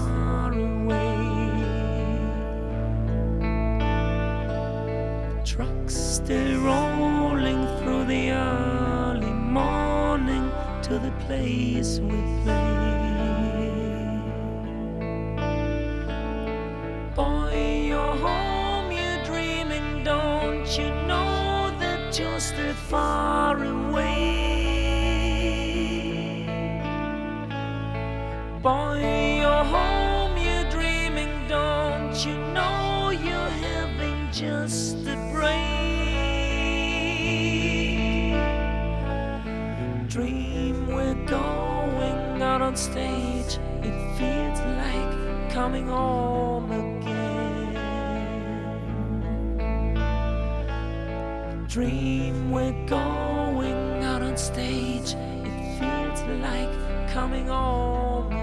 far away. The truck's still rolling through the early morning to the place we play. Boy, you're home, you're dreaming, don't you know that you're still far away? Boy, you're home, you're dreaming, don't you know you're having just a break? Dream we're going out on stage, it feels like coming home again. Dream we're going out on stage, it feels like coming home